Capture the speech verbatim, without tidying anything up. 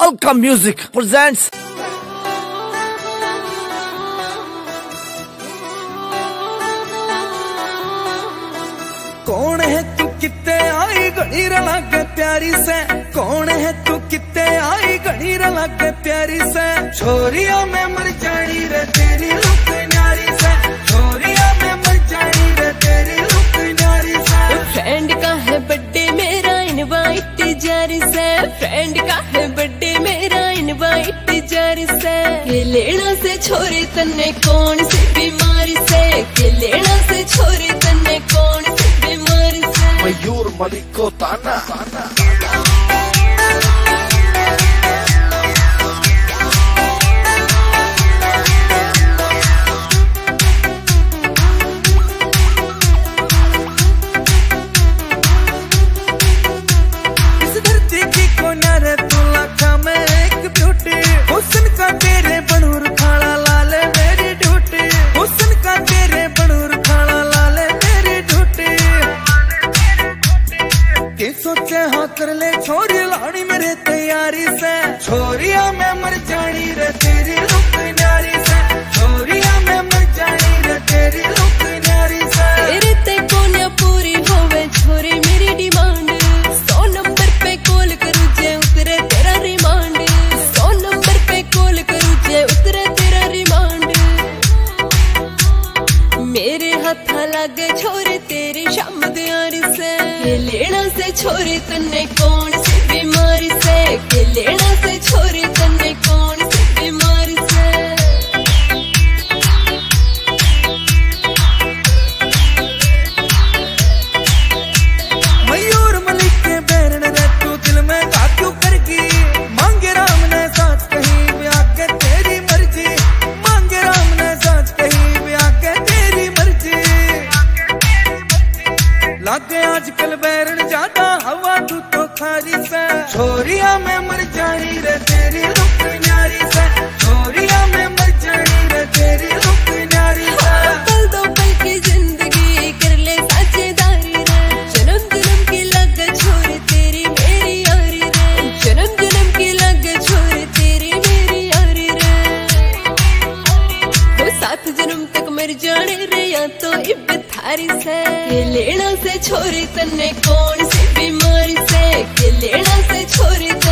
Alka Music presents कौन है तू कित्ते आई घड़ी लागे प्यारी से, कौन है तू कित्ते आई घड़ी लागे प्यारी से। छोरिया में मर जानी रे तेरी लुक न्यारी से, छोरिया में मर जानी रे तेरी लुक न्यारी से। फ्रेंड का है बर्थडे मेरा इनवाइट जारी से, फ्रेंड का है बर्थडे मेरा इनवाइट जारी से। के लेना से छोरे तन्ने कौन सी बीमारी से, के लेना से छोरे तन्ने कौन सी बीमारी से। मयूर मलिको ताना, ताना। सोचे हाँ कर ले छोरी लाड़ी मेरे तैयारी से, छोरिया में मर जानी रे तेरी लुक न्यारी से, छोरिया में मर जानी रे तेरी लुक न्यारी से। तेरे ते कोन्या पूरी होवे छोरी मेरी डिमांड, सौ नंबर पे कॉल करूँ जे उतरे तेरा रिमांड, सौ नंबर पे कॉल करूँ जे उतरे तेरा रिमांड। मेरे हाथ लागे छोरे तेरी शाम दियारी से, के लेना से छोरी तन्ने कौन सी बीमारी से, के लेना से छोरी तन्ने कौन सी बीमारी से। मयूर मलिक के बैरन रे तू दिल में का क्यों करगी, मांगे राम ने साथ कहीं भी आगे तेरी मर्जी, मांगे राम ने साथ कहीं भी आगे तेरी मर्जी। लागे आजकल बैरन ज्यादा हवा तू तो खारी से, छोरिया में मर जानी रे तेरी लुक न्यारी से, छोरिया में मर जानी रे तेरी लुक न्यारी से। पल दो पल की जिंदगी कर ले साझेदारी रे, जन्म जन्म की लग छोरी तेरी मेरी यारी रे, जन्म जन्म की लग छोरी तेरी मेरी यारी रे। वो सात जन्म तक मर जाने रे या तो इब थारी से, के लेना से छोरी तन्ने कौन सी बीमारी से, के लेना से छोरी